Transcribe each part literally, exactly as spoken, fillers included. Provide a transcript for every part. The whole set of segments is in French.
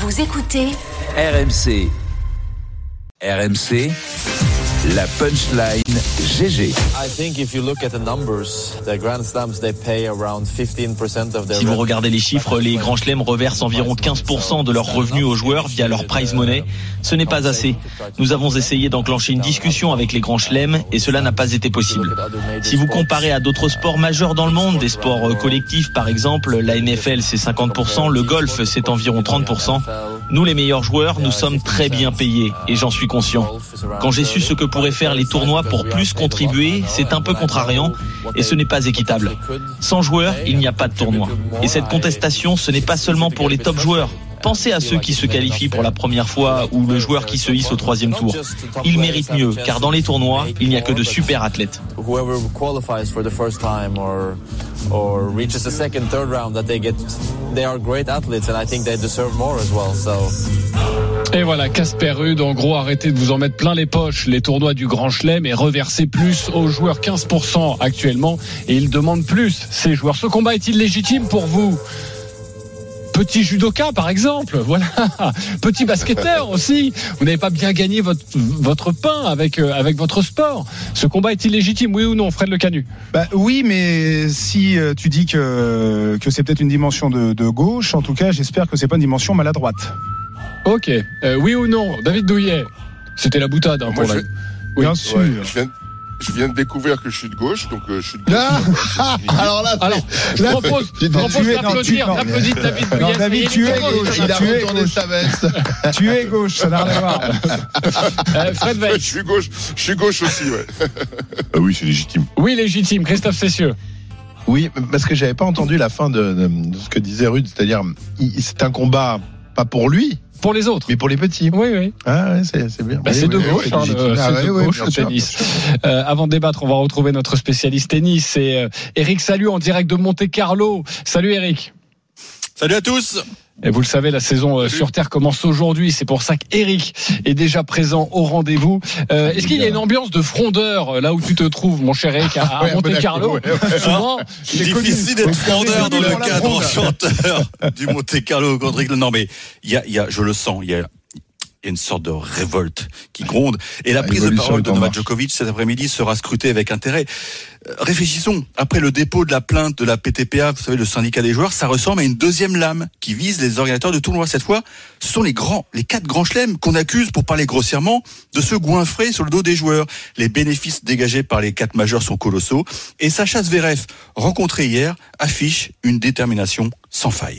Vous écoutez R M C. R M C, la punchline G G. Si vous regardez les chiffres, les grands chelems reversent environ quinze pour cent de leurs revenus aux joueurs via leur prize money. Ce n'est pas assez. Nous avons essayé d'enclencher une discussion avec les grands chelems et cela n'a pas été possible. Si vous comparez à d'autres sports majeurs dans le monde, des sports collectifs par exemple, la N F L c'est cinquante pour cent, le golf c'est environ trente pour cent. Nous les meilleurs joueurs, nous sommes très bien payés et j'en suis conscient. Quand j'ai su ce que pourraient faire les tournois pour plus contribuer, c'est un peu contrariant et ce n'est pas équitable. Sans joueurs, il n'y a pas de tournoi. Et cette contestation, ce n'est pas seulement pour les top joueurs. Pensez à ceux qui se qualifient pour la première fois ou le joueur qui se hisse au troisième tour. Ils méritent mieux, car dans les tournois, il n'y a que de super athlètes. or reaches the second, third round, that they get, they are great athletes and I think they deserve more as well. So. Et voilà, Casper Ruud, en gros, arrêtez de vous en mettre plein les poches, les tournois du Grand Chelem, et reversez plus aux joueurs, quinze pour cent actuellement, et ils demandent plus, ces joueurs. Ce combat est-il légitime pour vous ? Petit judoka, par exemple, voilà. Petit basketteur aussi. Vous n'avez pas bien gagné votre, votre pain avec, euh, avec votre sport. Ce combat est illégitime, oui ou non, Fred Le Canu ? Bah, oui, mais si euh, tu dis que, que c'est peut-être une dimension de, de gauche, en tout cas, j'espère que c'est pas une dimension maladroite. Ok. Euh, oui ou non, David Douillet ? C'était la boutade. Hein, Moi, pour je... la... oui. Bien sûr. Ouais, je viens... Je viens de découvrir que je suis de gauche, donc euh, je suis de gauche. Ah, alors là, Alors, je là, propose, je propose d'applaudir, d'applaudir David Douillet. Non, David, tu es gauche. Il a tu es retourné gauche. sa veste. Tu es gauche, ça n'a rien à voir. Euh, Fred Ouais, Weiss. je suis gauche, je suis gauche aussi, ouais. Ah oui, c'est légitime. Oui, légitime. Christophe Cessieux. Oui, parce que j'avais pas entendu la fin de, de, de ce que disait Ruud, c'est-à-dire il, c'est un combat pas pour lui, Pour les autres. mais pour les petits. Oui, oui. Ah ouais, c'est, c'est bien. Bah, Oui, c'est oui, de oui, gauche, oui, hein, légitime. le, Ah c'est ouais, de ouais, gauche bien le sûr, tennis. bien sûr. Euh, avant de débattre, on va retrouver notre spécialiste tennis, c'est euh, Eric Salio en direct de Monte-Carlo. Salut Eric. Salut à tous. Et vous le savez, la saison euh, sur Terre commence aujourd'hui. C'est pour ça qu'Eric est déjà présent au rendez-vous. Euh, est-ce qu'il y a une ambiance de frondeur euh, là où tu te trouves, mon cher Eric, à, à Ouais, Monte-Carlo? ouais, ouais. Souvent, C'est difficile d'être frondeur dans le cadre chanteur du Monte-Carlo contre England. Non, mais il y a, il y a, je le sens, il y a, il y a une sorte de révolte qui gronde. Et la La prise de révolution parole est de en Novak marche. Djokovic cet après-midi sera scrutée avec intérêt. Euh, Réfléchissons. Après le dépôt de la plainte de la P T P A, vous savez, le syndicat des joueurs, ça ressemble à une deuxième lame qui vise les organisateurs de tournois. Cette fois, ce sont les grands, les quatre grands chelems qu'on accuse, pour parler grossièrement, de se goinfrer sur le dos des joueurs. Les bénéfices dégagés par les quatre majeurs sont colossaux. Et Sacha Zverev, rencontré hier, affiche une détermination sans faille.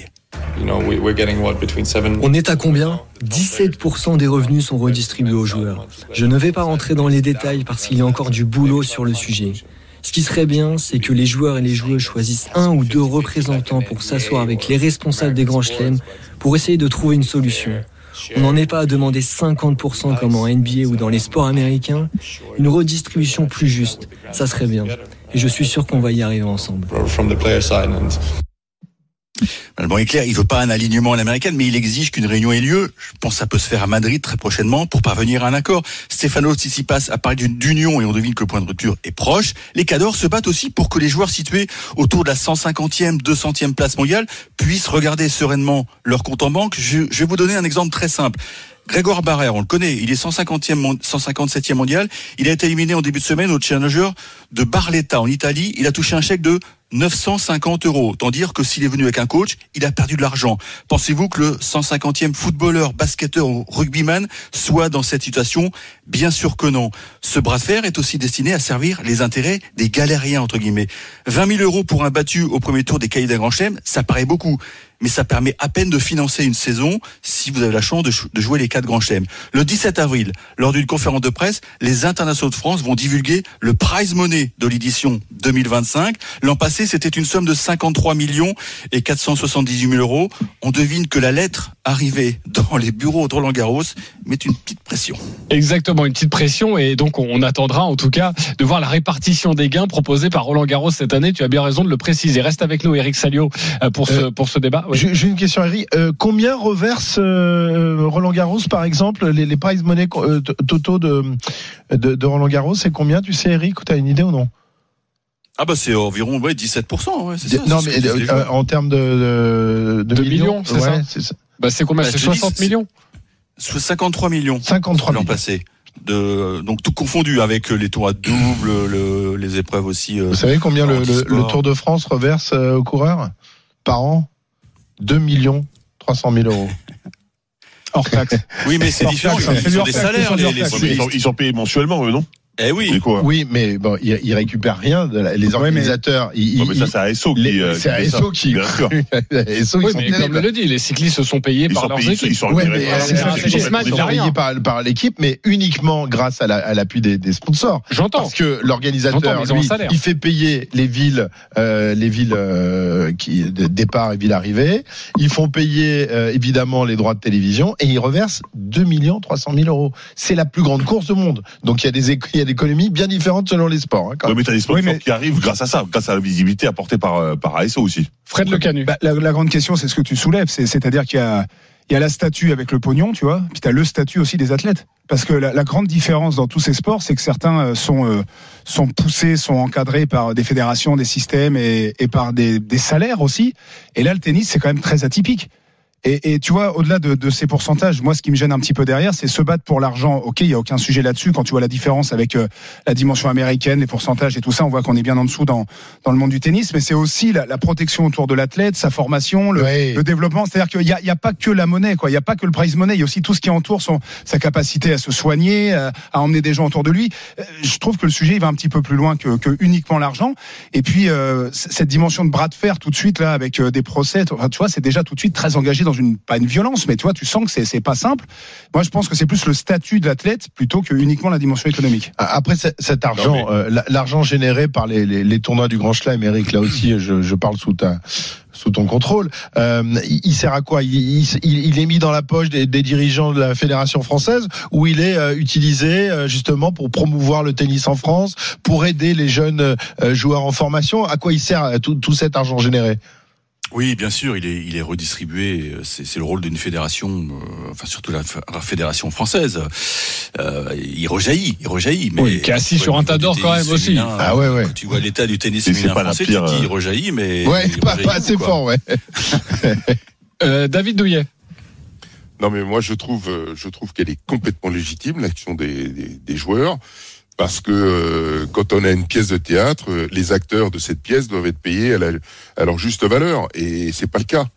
On est à combien ? dix-sept pour cent des revenus sont redistribués aux joueurs. Je ne vais pas rentrer dans les détails parce qu'il y a encore du boulot sur le sujet. Ce qui serait bien, c'est que les joueurs et les joueuses choisissent un ou deux représentants pour s'asseoir avec les responsables des grands chelems pour essayer de trouver une solution. On n'en est pas à demander cinquante pour cent comme en N B A ou dans les sports américains. Une redistribution plus juste, ça serait bien. Et je suis sûr qu'on va y arriver ensemble. Le bon est clair, il veut pas un alignement à l'américaine, mais il exige qu'une réunion ait lieu. Je pense que ça peut se faire à Madrid très prochainement pour parvenir à un accord. Stefano Tsitsipas a parlé d'une d'union et on devine que le point de rupture est proche. Les cadors se battent aussi pour que les joueurs situés autour de la cent cinquantième, deux centième place mondiale puissent regarder sereinement leur compte en banque. Je, je vais vous donner un exemple très simple. Grégoire Barrère, on le connaît, il est cent cinquantième, cent cinquante-septième mondial. Il a été éliminé en début de semaine au Challenger de Barletta en Italie. Il a touché un chèque de neuf cent cinquante euros. Autant dire que s'il est venu avec un coach, il a perdu de l'argent. Pensez-vous que le cent cinquantième footballeur, basketteur ou rugbyman soit dans cette situation ? Bien sûr que non. Ce bras de fer est aussi destiné à servir les intérêts des galériens, entre guillemets. vingt mille euros pour un battu au premier tour des cahiers d'un grand chelem, ça paraît beaucoup. Mais ça permet à peine de financer une saison si vous avez la chance de, ch- de jouer les quatre grands chelems. Le dix-sept avril, lors d'une conférence de presse, les internationaux de France vont divulguer le prize money de l'édition deux mille vingt-cinq. L'an passé, c'était une somme de cinquante-trois millions et quatre cent soixante-dix-huit mille euros. On devine que la lettre arrivée dans les bureaux de Roland Garros met une petite pression. Exactement, une petite pression, et donc on attendra en tout cas de voir la répartition des gains proposée par Roland Garros cette année. Tu as bien raison de le préciser. Reste avec nous, Eric Salio, pour ce, Euh, pour ce débat. Oui. J'ai, j'ai une question, Eric. Euh, combien reverse euh, Roland Garros, par exemple, les, les prize money euh, t- totaux de, de, de Roland Garros, c'est combien, tu sais, Eric, ou t'as une idée ou non ? Ah bah c'est environ ouais, dix-sept pour cent. Ouais, c'est ça, Non, c'est mais ce que disent les euh, joueurs. en termes de, de, de, De millions, c'est ouais, ça c'est ça. Bah, c'est combien? Bah, C'est je te dis, soixante c'est- millions. cinquante-trois millions. cinquante-trois L'an millions. passé. De, donc tout confondu avec les tours à double, le, les épreuves aussi. Euh, Vous savez combien le, le, anti-sport. le Tour de France reverse euh, aux coureurs par an? deux millions trois cent mille euros. Hors taxe. Oui, mais c'est Hors différent. taxe, Ils c'est ont hors des taxe, salaires, c'est les, hors les taxe. Ouais, mais ils, sont, cyclistes. ils sont payés mensuellement, eux, non? Eh oui. C'est quoi? Oui, mais bon, ils, ils récupèrent rien. De la, les organisateurs, ils, Non, mais ça, ils- c'est A S O qui. les- euh, c'est qui A fait ça. S O qui. Bien sûr. A S O, ils Oui, sont mais comme terribles. le dit, les cyclistes sont payés Ils par sont leurs payés, équipes. ils sont Ouais, rémunérés mais par- euh, c'est ça, ils c'est sont Gisman, ils il sont a rien. payés par, par l'équipe, mais uniquement grâce à, la, à l'appui des, des sponsors. J'entends. Parce que J'entends, l'organisateur, mais ils ont un lui, salaire. il fait payer les villes, euh, les villes euh, qui de départ et villes arrivées. Ils font payer euh, évidemment les droits de télévision et ils reversent deux millions trois cent mille euros. C'est la plus grande course au monde. Donc il y a des éco- il y a des économies bien différentes selon les sports. Hein, quand Ouais, même. mais t'as des sponsors Oui, mais- qui arrivent grâce à ça, grâce à la visibilité apportée par, euh, par A S O aussi. Fred Le Canu. Bah, la, la grande question, c'est ce que tu soulèves, c'est, c'est-à-dire qu'il y a, il y a la statue avec le pognon, tu vois, puis tu as le statut aussi des athlètes. Parce que la, la grande différence dans tous ces sports, c'est que certains euh, sont, euh, sont poussés, sont encadrés par des fédérations, des systèmes et, et par des, des salaires aussi. Et là, le tennis, c'est quand même très atypique. Et, et tu vois, au-delà de, de ces pourcentages, moi, ce qui me gêne un petit peu derrière, c'est se battre pour l'argent. Ok, il y a aucun sujet là-dessus. Quand tu vois la différence avec euh, la dimension américaine, les pourcentages et tout ça, on voit qu'on est bien en dessous dans dans le monde du tennis. Mais c'est aussi la, la protection autour de l'athlète, sa formation, le, Ouais. le développement. C'est-à-dire qu'il y a, il y a pas que la monnaie, quoi. Il y a pas que le prize money. Il y a aussi tout ce qui entoure son sa capacité à se soigner, à, à emmener des gens autour de lui. Euh, Je trouve que le sujet il va un petit peu plus loin que, que uniquement l'argent. Et puis euh, c- cette dimension de bras de fer tout de suite là avec euh, des procès, enfin, tu vois, c'est déjà tout de suite très engagé dans une pas une violence, mais tu vois, tu sens que c'est c'est pas simple. Moi, je pense que c'est plus le statut de l'athlète plutôt que uniquement la dimension économique. Après c- cet argent, Non, mais- euh, la- l'argent généré par les, les, les tournois du Grand Chelem, Eric, là aussi, je, je parle sous ta sous ton contrôle. Euh, il, il sert à quoi il, il, il est mis dans la poche des, des dirigeants de la fédération française ou il est euh, utilisé euh, justement pour promouvoir le tennis en France, pour aider les jeunes euh, joueurs en formation. À quoi il sert euh, tout, tout cet argent généré? Oui, bien sûr, il est, il est redistribué. C'est, c'est le rôle d'une fédération, euh, enfin surtout la, f- la fédération française. Euh, il rejaillit, il rejaillit. Mais Oui, qui est assis quand tu sur vois un le tas niveau d'or du quand tennis même aussi. féminin, Ah ouais, ouais. Quand tu vois l'état du tennis C'est- c'est féminin pas la français, pire, tu te dis, il euh, rejaillit, mais Ouais, il pas, rejaillit pas assez quoi. fort, ouais. Euh, David Douillet. Non, mais moi, je trouve, euh, je trouve qu'elle est complètement légitime, l'action des, des, des joueurs. Parce que euh, quand on a une pièce de théâtre, euh, les acteurs de cette pièce doivent être payés à, la, à leur juste valeur, et c'est pas le cas.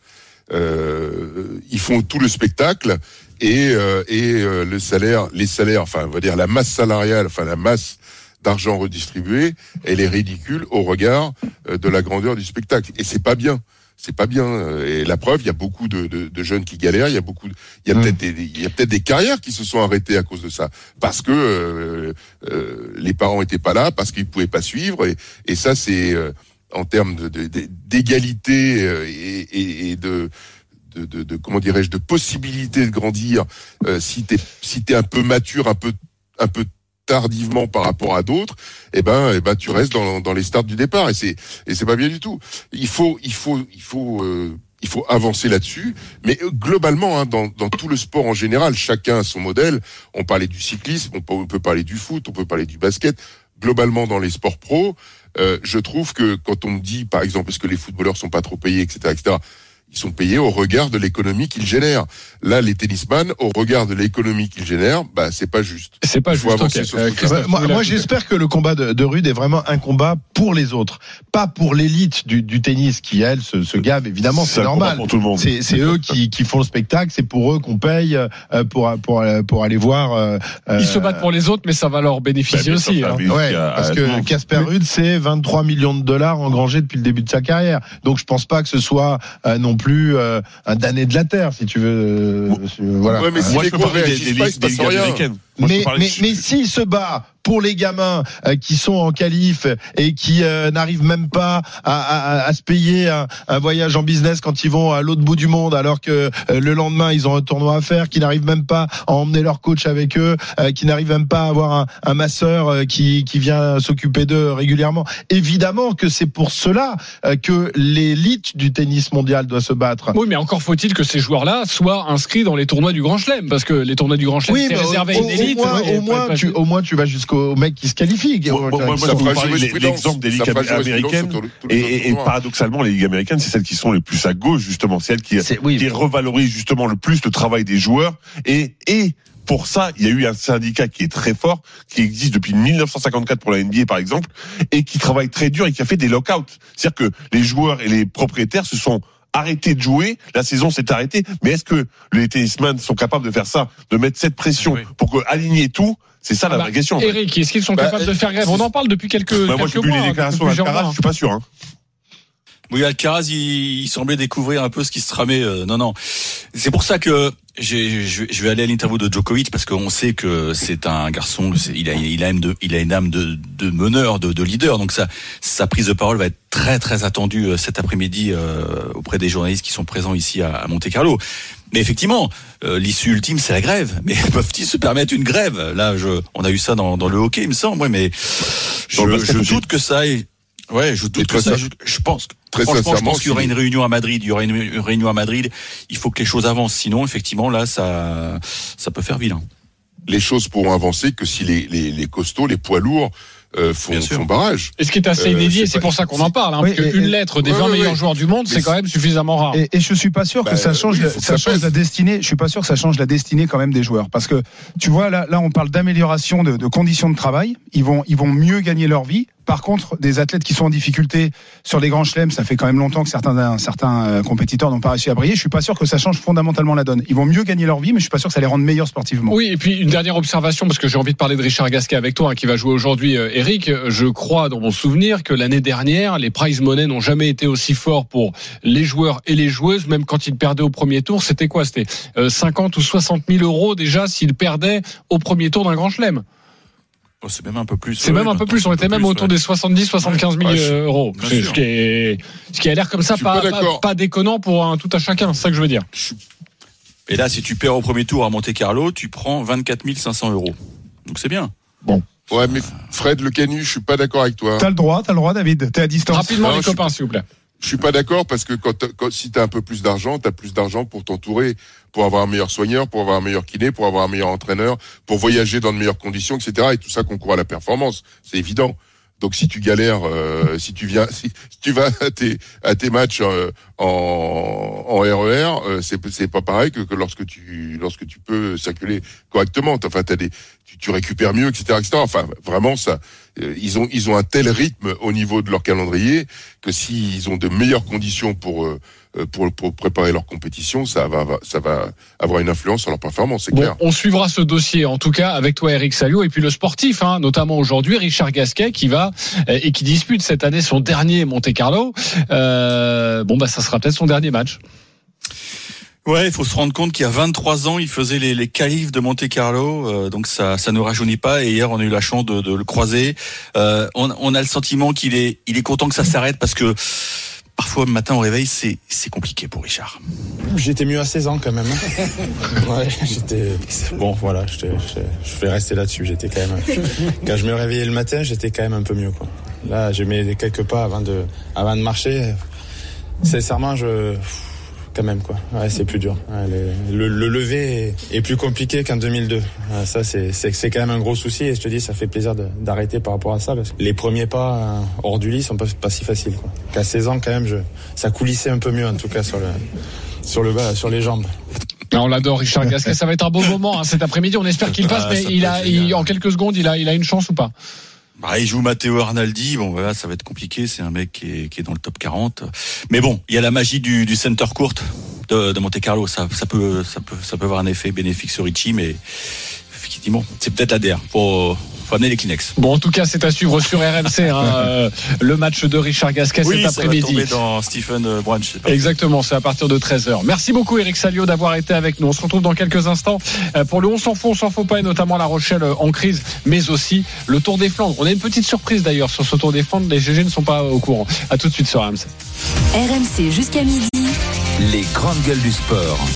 Euh, ils font tout le spectacle et, euh, et euh, le salaire, les salaires, enfin, on va dire la masse salariale, enfin la masse d'argent redistribué, elle est ridicule au regard euh, de la grandeur du spectacle. Et c'est pas bien. C'est pas bien. Et la preuve, il y a beaucoup de, de, de jeunes qui galèrent. Il y a beaucoup, de, il y a Mmh. peut-être des, il y a peut-être des carrières qui se sont arrêtées à cause de ça, parce que euh, euh, les parents étaient pas là, parce qu'ils pouvaient pas suivre. Et, et ça, c'est euh, en termes de, de, de- d'égalité euh, et, et, et de, de, de, de comment dirais-je, de possibilité de grandir. Euh, si t'es, si t'es un peu mature, un peu, un peu tardivement par rapport à d'autres, eh ben, eh ben, tu restes dans, dans les starts du départ, et c'est, et c'est pas bien du tout. Il faut, il faut, il faut, euh, il faut avancer là-dessus. Mais euh, globalement, hein, dans, dans tout le sport en général, chacun a son modèle. On parlait du cyclisme, on peut, on peut parler du foot, on peut parler du basket. Globalement, dans les sports pro, euh, je trouve que quand on me dit, par exemple, est-ce que les footballeurs sont pas trop payés, et cetera, et cetera, ils sont payés au regard de l'économie qu'ils génèrent. Là, les tennisman, au regard de l'économie qu'ils génèrent, bah, c'est pas juste. C'est pas Il faut juste. avancer ok. sur ce Euh, truc-là. Christophe, moi, vous voulez moi, ajouter j'espère que le combat de, de Rude est vraiment un combat pour les autres, pas pour l'élite du, du tennis qui, elle, se, se gave. Évidemment, c'est un combat normal. pour tout le monde. C'est, c'est eux qui, qui font le spectacle, c'est pour eux qu'on paye euh, pour, pour, pour aller voir. Euh, Ils se battent pour les autres, mais ça va leur bénéficier Bah, bien aussi. sûr, ça hein. bénéficie Ouais, à- parce à tout le que monde. Casper Ruud, c'est vingt-trois millions de dollars engrangés depuis le début de sa carrière. Donc je pense pas que ce soit euh, non plus euh, un damné de la terre, si tu veux. euh, voilà. Ouais, mais si Moi, les je peux cours parler des, réagissent des, pas, il ligues- se des passe ligues rien. américaines. Moi, je mais peux parler mais, de- mais s'il se bat pour les gamins euh, qui sont en qualif et qui euh, n'arrivent même pas à, à, à se payer un, un voyage en business quand ils vont à l'autre bout du monde, alors que euh, le lendemain ils ont un tournoi à faire, qui n'arrivent même pas à emmener leur coach avec eux, euh, qui n'arrivent même pas à avoir un, un masseur euh, qui, qui vient s'occuper d'eux régulièrement. Évidemment que c'est pour cela euh, que l'élite du tennis mondial doit se battre. Oui, mais encore faut-il que ces joueurs-là soient inscrits dans les tournois du Grand Chelem, parce que les tournois du Grand Chelem, Oui, c'est mais réservé au- à une au- élite. vite. moins, Ouais, au, moins pas- tu, au moins, tu vas jusqu'au mec qui se qualifie. Moi, moi, moi, Ça je vous fera parlais jurisprudence. l'exemple des ligues Ça fera jurisprudence américaines. sur tous les Et, autres et, et tournois. paradoxalement, les ligues américaines, c'est celles qui sont les plus à gauche, justement. C'est celles qui, C'est- oui. qui revalorisent justement le plus le travail des joueurs. Et, et pour ça, il y a eu un syndicat qui est très fort, qui existe depuis dix-neuf cent cinquante-quatre pour la N B A, par exemple, et qui travaille très dur et qui a fait des lockouts. C'est-à-dire que les joueurs et les propriétaires se sont arrêtés de jouer, la saison s'est arrêtée, mais est-ce que les tennisman sont capables de faire ça, de mettre cette pression Oui. pour que, aligner tout? C'est ça la Ah bah, vraie question. en fait. Eric, est-ce qu'ils sont Bah, capables de faire grève? On en parle depuis quelques, Bah, moi, quelques j'ai vu mois. les hein, déclarations depuis plusieurs d'Alcaraz, mois. je suis pas sûr. Hein. Oui, Alcaraz, il, il semblait découvrir un peu ce qui se tramait. Euh, non, non. C'est pour ça que j'ai, je, je vais aller à l'interview de Djokovic parce qu'on sait que c'est un garçon. C'est, il a, il a une, de, il a une âme de, de meneur, de, de leader. Donc ça, sa prise de parole va être très, très attendue euh, cet après-midi euh, auprès des journalistes qui sont présents ici à, à Monte-Carlo. Mais effectivement, euh, l'issue ultime, c'est la grève. Mais peuvent-ils se permettre une grève? Là, je, on a eu ça dans, dans le hockey, il me semble. Ouais, mais je, Dans le basket je aussi. doute que ça ait. Ouais, je doute Et que très ça. ça- Je, je pense. que- Très Franchement, je sincèrement, pense qu'il y aura si- une réunion à Madrid. Il y aura une, une réunion à Madrid. Il faut que les choses avancent. Sinon, effectivement, là, ça, ça peut faire vilain. Les choses pourront avancer que si les, les, les costauds, les poids lourds euh, font, Bien sûr. font barrage. Et ce qui est assez Euh, inédit, c'est et c'est pas- pour ça qu'on en parle, hein, Oui, parce et- qu'une et- lettre des ouais, vingt ouais, meilleurs ouais. joueurs du monde, Mais c'est quand même suffisamment rare. Et, et je suis pas sûr Bah, que ça change, oui, la- faut que ça ça change pèse. la destinée. Je suis pas sûr que ça change la destinée quand même des joueurs, parce que tu vois là, là on parle d'amélioration de, de conditions de travail. Ils vont, ils vont mieux gagner leur vie. Par contre, des athlètes qui sont en difficulté sur les grands chelems, ça fait quand même longtemps que certains, certains euh, compétiteurs n'ont pas réussi à briller. Je suis pas sûr que ça change fondamentalement la donne. Ils vont mieux gagner leur vie, mais je suis pas sûr que ça les rende meilleurs sportivement. Oui, et puis une dernière observation, parce que j'ai envie de parler de Richard Gasquet avec toi, hein, qui va jouer aujourd'hui, euh, Eric. Je crois, dans mon souvenir, que l'année dernière, les prize money n'ont jamais été aussi forts pour les joueurs et les joueuses, même quand ils perdaient au premier tour. C'était quoi? C'était euh, cinquante ou soixante mille euros déjà s'ils perdaient au premier tour d'un grand chelem. Oh, c'est même un peu plus. C'est ouais, même un peu maintenant, plus. c'est On un était peu même plus, autour ouais. des soixante-dix, soixante-quinze mille Ouais, je- euros. bien C'est sûr. ce qui est, ce qui a l'air comme ça, Je suis pas, pas pas, d'accord. pas déconnant pour un tout à chacun. C'est ça que je veux dire. Et là, si tu perds au premier tour à Monte-Carlo, tu prends vingt-quatre mille cinq cents euros. Donc c'est bien. Ouais, mais Fred Le Canu, je suis pas d'accord avec toi. T'as le droit, t'as le droit, David. T'es à distance. Rapidement, Non, les je suis copains, s'il vous plaît. Je suis pas d'accord parce que quand, t'as- quand si t'as un peu plus d'argent, t'as plus d'argent pour t'entourer, pour avoir un meilleur soigneur, pour avoir un meilleur kiné, pour avoir un meilleur entraîneur, pour voyager dans de meilleures conditions, et cetera. Et tout ça concourt à la performance, c'est évident. Donc si tu galères, euh, si tu viens, si, si tu vas à tes à tes matchs euh, en en R E R, euh, c'est c'est pas pareil que, que lorsque tu lorsque tu peux circuler correctement. Enfin, t'as des tu, tu récupères mieux, et cetera, et cetera. Enfin, vraiment ça. euh, Ils ont ils ont un tel rythme au niveau de leur calendrier que s'ils ont de meilleures conditions pour euh, pour pour préparer leur compétition, ça va ça va avoir une influence sur leur performance, c'est Bon, clair. on suivra ce dossier, en tout cas, avec toi, Eric Salio, et puis le sportif, hein, notamment aujourd'hui, Richard Gasquet, qui va euh, et qui dispute cette année son dernier Monte-Carlo. Euh, bon, bah, ça sera peut-être son dernier match. Ouais, il faut se rendre compte qu'il y a vingt-trois ans, il faisait les, les qualifs de Monte-Carlo, euh, donc ça ça ne rajeunit pas. Et hier, on a eu la chance de, de le croiser. Euh, on, on a le sentiment qu'il est il est content que ça s'arrête parce que parfois le matin au réveil, c'est c'est compliqué pour Richard. J'étais mieux à seize ans quand même. Ouais, j'étais bon, voilà, je, je, je vais rester là-dessus. J'étais quand même quand je me réveillais le matin, j'étais quand même un peu mieux, quoi. Là, j'ai mis quelques pas avant de avant de marcher. Sincèrement, je quand même, quoi. Ouais, c'est plus dur. Ouais, le, le, le lever est, est plus compliqué qu'en deux mille deux. Ouais, ça, c'est, c'est, c'est quand même un gros souci. Et je te dis, ça fait plaisir de, d'arrêter par rapport à ça. Parce que les premiers pas euh, hors du lit sont pas, pas si faciles, quoi. Qu'à seize ans, quand même, je, ça coulissait un peu mieux, en tout cas, sur le, sur le bas, sur les jambes. On l'adore, Richard Gasquet. Ça va être un beau moment, hein, cet après-midi. On espère qu'il passe, Ah, mais ça il peut a, être génial. il, en quelques secondes, il a, il a une chance ou pas? Bah, il joue Matteo Arnaldi. Bon, voilà, ça va être compliqué. C'est un mec qui est, qui est dans le top quarante. Mais bon, il y a la magie du, du center court de, de Monte-Carlo. Ça, ça peut, ça peut, ça peut avoir un effet bénéfique sur Richie, mais effectivement, c'est peut-être la D R. Faut, faut amener les Kleenex. Bon, en tout cas, c'est à suivre sur R M C, hein, euh, le match de Richard Gasquet Oui, cet ça va après-midi. tomber dans Stephen Brown, je sais pas. Exactement, c'est à partir de treize heures. Merci beaucoup Eric Salio d'avoir été avec nous. On se retrouve dans quelques instants pour le on s'en fout, on s'en fout pas, et notamment La Rochelle en crise, mais aussi le Tour des Flandres. On a une petite surprise d'ailleurs sur ce Tour des Flandres, les G G ne sont pas au courant. À tout de suite sur R M C. R M C jusqu'à midi. Les grandes gueules du sport.